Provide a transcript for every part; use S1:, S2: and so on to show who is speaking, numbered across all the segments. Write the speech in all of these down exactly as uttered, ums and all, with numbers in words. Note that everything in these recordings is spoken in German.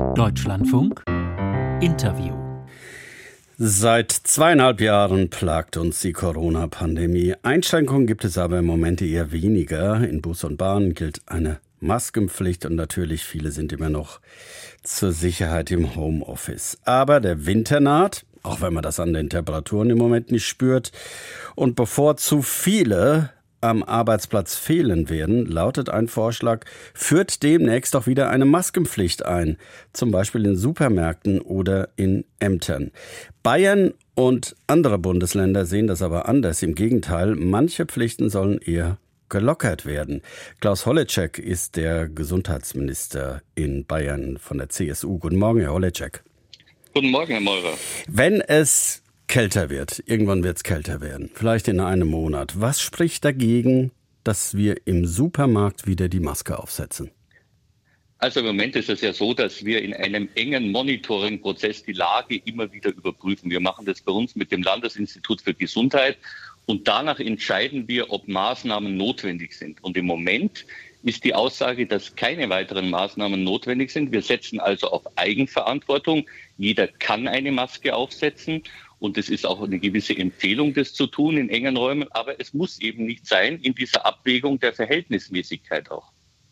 S1: Deutschlandfunk Interview.
S2: Seit zweieinhalb Jahren plagt uns die Corona-Pandemie. Einschränkungen gibt es aber im Moment eher weniger. In Bus und Bahn gilt eine Maskenpflicht und natürlich viele sind immer noch zur Sicherheit im Homeoffice. Aber der Winter naht, auch wenn man das an den Temperaturen im Moment nicht spürt. Und bevor zu viele am Arbeitsplatz fehlen werden, lautet ein Vorschlag, führt demnächst auch wieder eine Maskenpflicht ein. Zum Beispiel in Supermärkten oder in Ämtern. Bayern und andere Bundesländer sehen das aber anders. Im Gegenteil, manche Pflichten sollen eher gelockert werden. Klaus Holleczek ist der Gesundheitsminister in Bayern von der C S U. Guten Morgen, Herr Holleczek.
S3: Guten Morgen, Herr Meurer.
S2: Wenn es kälter wird, irgendwann wird es kälter werden, vielleicht in einem Monat, was spricht dagegen, dass wir im Supermarkt wieder die Maske aufsetzen?
S3: Also im Moment ist es ja so, dass wir in einem engen Monitoring-Prozess die Lage immer wieder überprüfen. Wir machen das bei uns mit dem Landesinstitut für Gesundheit und danach entscheiden wir, ob Maßnahmen notwendig sind. Und im Moment ist die Aussage, dass keine weiteren Maßnahmen notwendig sind. Wir setzen also auf Eigenverantwortung. Jeder kann eine Maske aufsetzen. Und es ist auch eine gewisse Empfehlung, das zu tun in engen Räumen. Aber es muss eben nicht sein in dieser Abwägung der Verhältnismäßigkeit auch.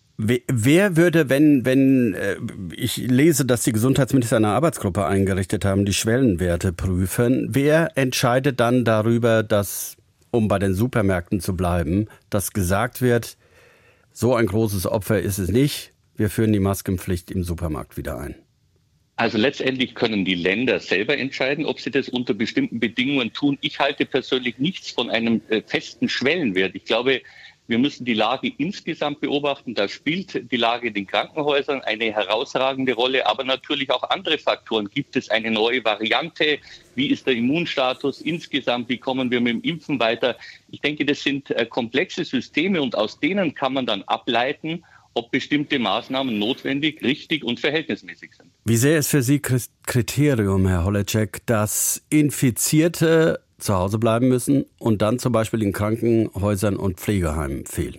S2: Wer würde, wenn, wenn, ich lese, dass die Gesundheitsminister eine Arbeitsgruppe eingerichtet haben, die Schwellenwerte prüfen, wer entscheidet dann darüber, dass, um bei den Supermärkten zu bleiben, dass gesagt wird, so ein großes Opfer ist es nicht, wir führen die Maskenpflicht im Supermarkt wieder ein?
S3: Also letztendlich können die Länder selber entscheiden, ob sie das unter bestimmten Bedingungen tun. Ich halte persönlich nichts von einem äh, festen Schwellenwert. Ich glaube, wir müssen die Lage insgesamt beobachten. Da spielt die Lage in den Krankenhäusern eine herausragende Rolle, aber natürlich auch andere Faktoren. Gibt es eine neue Variante? Wie ist der Immunstatus insgesamt? Wie kommen wir mit dem Impfen weiter? Ich denke, das sind äh, komplexe Systeme und aus denen kann man dann ableiten, ob bestimmte Maßnahmen notwendig, richtig und verhältnismäßig sind.
S2: Wie sehr ist für Sie Kriterium, Herr Holleczek, dass Infizierte zu Hause bleiben müssen und dann zum Beispiel in Krankenhäusern und Pflegeheimen fehlen?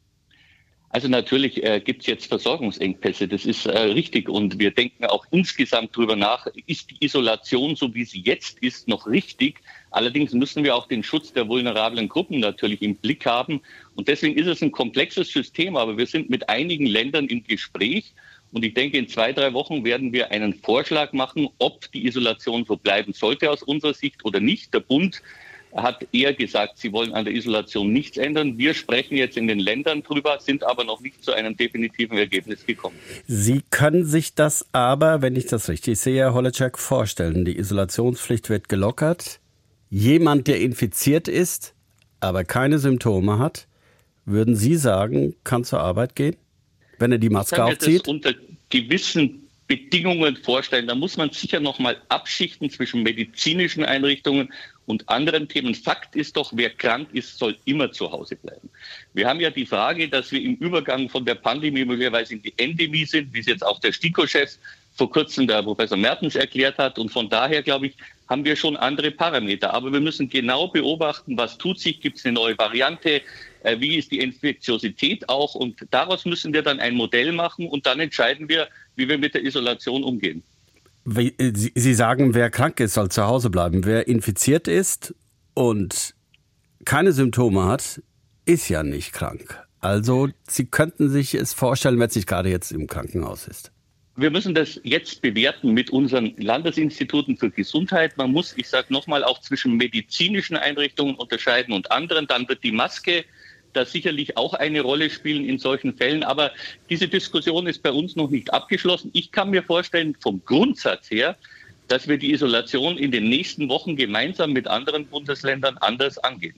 S3: Also natürlich äh, gibt es jetzt Versorgungsengpässe, das ist äh, richtig. Und wir denken auch insgesamt darüber nach, ist die Isolation, so wie sie jetzt ist, noch richtig? Allerdings müssen wir auch den Schutz der vulnerablen Gruppen natürlich im Blick haben. Und deswegen ist es ein komplexes System, aber wir sind mit einigen Ländern im Gespräch. Und ich denke, in zwei, drei Wochen werden wir einen Vorschlag machen, ob die Isolation so bleiben sollte aus unserer Sicht oder nicht. Der Bund hat eher gesagt, sie wollen an der Isolation nichts ändern. Wir sprechen jetzt in den Ländern drüber, sind aber noch nicht zu einem definitiven Ergebnis gekommen.
S2: Sie können sich das aber, wenn ich das richtig sehe, Herr Holleczek, vorstellen. Die Isolationspflicht wird gelockert. Jemand, der infiziert ist, aber keine Symptome hat, würden Sie sagen, kann zur Arbeit gehen, wenn er die Maske aufzieht?
S3: Ich kann mir das unter gewissen Bedingungen vorstellen. Da muss man sicher noch mal abschichten zwischen medizinischen Einrichtungen und anderen Themen. Fakt ist doch, wer krank ist, soll immer zu Hause bleiben. Wir haben ja die Frage, dass wir im Übergang von der Pandemie möglicherweise in die Endemie sind, wie es jetzt auch der STIKO-Chef vor kurzem der Professor Mertens erklärt hat. Und von daher, glaube ich, haben wir schon andere Parameter. Aber wir müssen genau beobachten, was tut sich, gibt es eine neue Variante, äh, wie ist die Infektiosität auch. Und daraus müssen wir dann ein Modell machen und dann entscheiden wir, wie wir mit der Isolation umgehen.
S2: Wie, Sie, Sie sagen, wer krank ist, soll zu Hause bleiben. Wer infiziert ist und keine Symptome hat, ist ja nicht krank. Also Sie könnten sich es vorstellen, wenn es nicht gerade jetzt im Krankenhaus ist.
S3: Wir müssen das jetzt bewerten mit unseren Landesinstituten für Gesundheit. Man muss, ich sage nochmal, auch zwischen medizinischen Einrichtungen unterscheiden und anderen. Dann wird die Maske da sicherlich auch eine Rolle spielen in solchen Fällen. Aber diese Diskussion ist bei uns noch nicht abgeschlossen. Ich kann mir vorstellen, vom Grundsatz her, dass wir die Isolation in den nächsten Wochen gemeinsam mit anderen Bundesländern anders angehen.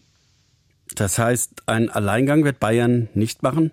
S2: Das heißt, ein Alleingang wird Bayern nicht machen?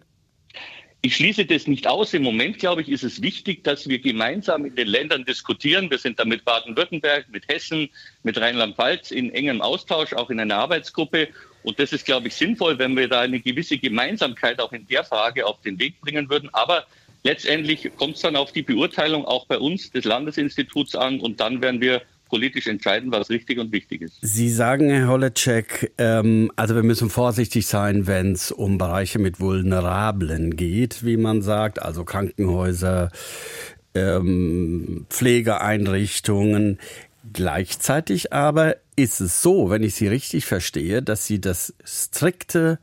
S3: Ich schließe das nicht aus. Im Moment, glaube ich, ist es wichtig, dass wir gemeinsam in den Ländern diskutieren. Wir sind da mit Baden-Württemberg, mit Hessen, mit Rheinland-Pfalz in engem Austausch, auch in einer Arbeitsgruppe. Und das ist, glaube ich, sinnvoll, wenn wir da eine gewisse Gemeinsamkeit auch in der Frage auf den Weg bringen würden. Aber letztendlich kommt es dann auf die Beurteilung auch bei uns des Landesinstituts an. Und dann werden wir politisch entscheiden, was richtig und wichtig ist.
S2: Sie sagen, Herr Holleczek, ähm, also wir müssen vorsichtig sein, wenn es um Bereiche mit Vulnerablen geht, wie man sagt, also Krankenhäuser, ähm, Pflegeeinrichtungen. Gleichzeitig aber ist es so, wenn ich Sie richtig verstehe, dass Sie das strikte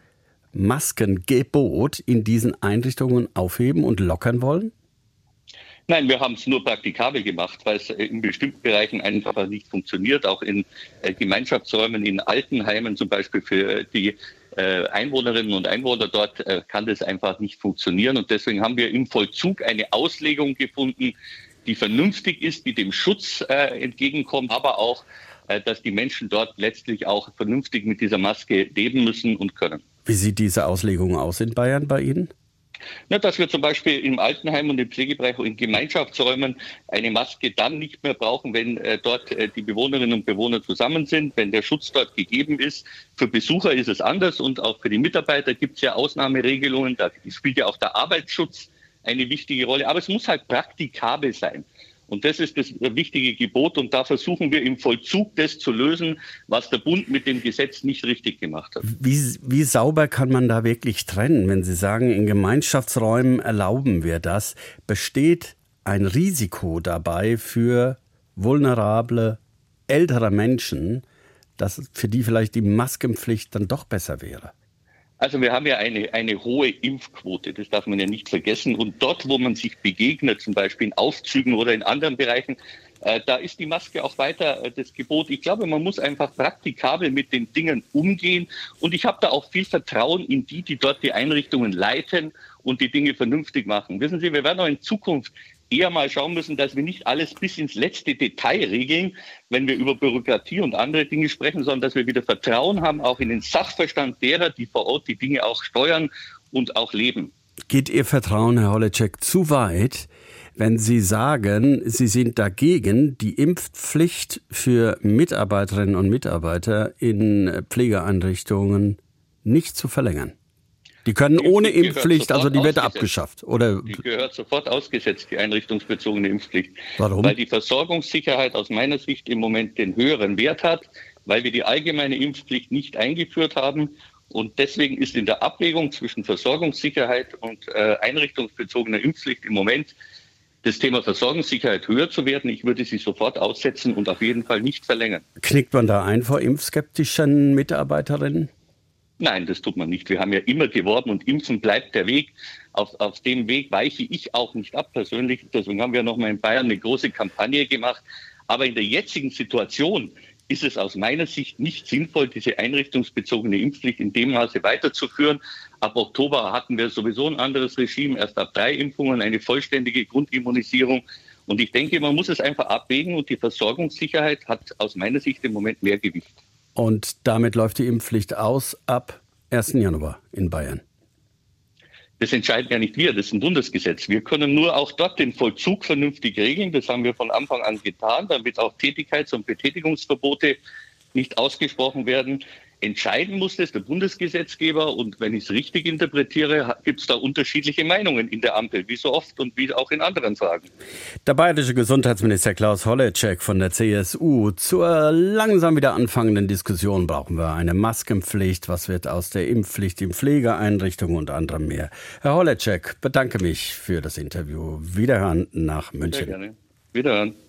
S2: Maskengebot in diesen Einrichtungen aufheben und lockern wollen?
S3: Nein, wir haben es nur praktikabel gemacht, weil es in bestimmten Bereichen einfach nicht funktioniert. Auch in äh, Gemeinschaftsräumen, in Altenheimen zum Beispiel für die äh, Einwohnerinnen und Einwohner dort äh, kann das einfach nicht funktionieren. Und deswegen haben wir im Vollzug eine Auslegung gefunden, die vernünftig ist, die dem Schutz äh, entgegenkommt, aber auch, äh, dass die Menschen dort letztlich auch vernünftig mit dieser Maske leben müssen und können.
S2: Wie sieht diese Auslegung aus in Bayern bei Ihnen?
S3: Na, dass wir zum Beispiel im Altenheim und im Pflegebereich und in Gemeinschaftsräumen eine Maske dann nicht mehr brauchen, wenn äh, dort äh, die Bewohnerinnen und Bewohner zusammen sind, wenn der Schutz dort gegeben ist. Für Besucher ist es anders und auch für die Mitarbeiter gibt es ja Ausnahmeregelungen. Da spielt ja auch der Arbeitsschutz eine wichtige Rolle. Aber es muss halt praktikabel sein. Und das ist das wichtige Gebot. Und da versuchen wir im Vollzug das zu lösen, was der Bund mit dem Gesetz nicht richtig gemacht hat.
S2: Wie, wie sauber kann man da wirklich trennen, wenn Sie sagen, in Gemeinschaftsräumen erlauben wir das? Besteht ein Risiko dabei für vulnerable, ältere Menschen, dass für die vielleicht die Maskenpflicht dann doch besser wäre?
S3: Also wir haben ja eine, eine hohe Impfquote, das darf man ja nicht vergessen. Und dort, wo man sich begegnet, zum Beispiel in Aufzügen oder in anderen Bereichen, äh, da ist die Maske auch weiter äh, das Gebot. Ich glaube, man muss einfach praktikabel mit den Dingen umgehen. Und ich habe da auch viel Vertrauen in die, die dort die Einrichtungen leiten und die Dinge vernünftig machen. Wissen Sie, wir werden auch in Zukunft eher mal schauen müssen, dass wir nicht alles bis ins letzte Detail regeln, wenn wir über Bürokratie und andere Dinge sprechen, sondern dass wir wieder Vertrauen haben, auch in den Sachverstand derer, die vor Ort die Dinge auch steuern und auch leben.
S2: Geht Ihr Vertrauen, Herr Holleczek, zu weit, wenn Sie sagen, Sie sind dagegen, die Impfpflicht für Mitarbeiterinnen und Mitarbeiter in Pflegeeinrichtungen nicht zu verlängern? Die können ohne Impfpflicht, also die wird abgeschafft, oder?
S3: Die gehört sofort ausgesetzt, die einrichtungsbezogene Impfpflicht.
S2: Warum?
S3: Weil die Versorgungssicherheit aus meiner Sicht im Moment den höheren Wert hat, weil wir die allgemeine Impfpflicht nicht eingeführt haben. Und deswegen ist in der Abwägung zwischen Versorgungssicherheit und äh, einrichtungsbezogener Impfpflicht im Moment das Thema Versorgungssicherheit höher zu werden. Ich würde sie sofort aussetzen und auf jeden Fall nicht verlängern.
S2: Knickt man da ein vor impfskeptischen Mitarbeiterinnen?
S3: Nein, das tut man nicht. Wir haben ja immer geworben und Impfen bleibt der Weg. Auf, auf dem Weg weiche ich auch nicht ab persönlich. Deswegen haben wir nochmal in Bayern eine große Kampagne gemacht. Aber in der jetzigen Situation ist es aus meiner Sicht nicht sinnvoll, diese einrichtungsbezogene Impfpflicht in dem Maße weiterzuführen. Ab Oktober hatten wir sowieso ein anderes Regime. Erst ab drei Impfungen eine vollständige Grundimmunisierung. Und ich denke, man muss es einfach abwägen und die Versorgungssicherheit hat aus meiner Sicht im Moment mehr Gewicht.
S2: Und damit läuft die Impfpflicht aus ab ersten Januar in Bayern.
S3: Das entscheiden ja nicht wir, das ist ein Bundesgesetz. Wir können nur auch dort den Vollzug vernünftig regeln. Das haben wir von Anfang an getan, damit auch Tätigkeits- und Betätigungsverbote nicht ausgesprochen werden. Entscheiden muss das der Bundesgesetzgeber. Und wenn ich es richtig interpretiere, gibt es da unterschiedliche Meinungen in der Ampel, wie so oft und wie auch in anderen Fragen.
S2: Der bayerische Gesundheitsminister Klaus Holleczek von der C S U. Zur langsam wieder anfangenden Diskussion brauchen wir eine Maskenpflicht. Was wird aus der Impfpflicht in Pflegeeinrichtungen und anderem mehr? Herr Holleczek, bedanke mich für das Interview. Wiederhören nach München.
S3: Sehr gerne. Wiederhören.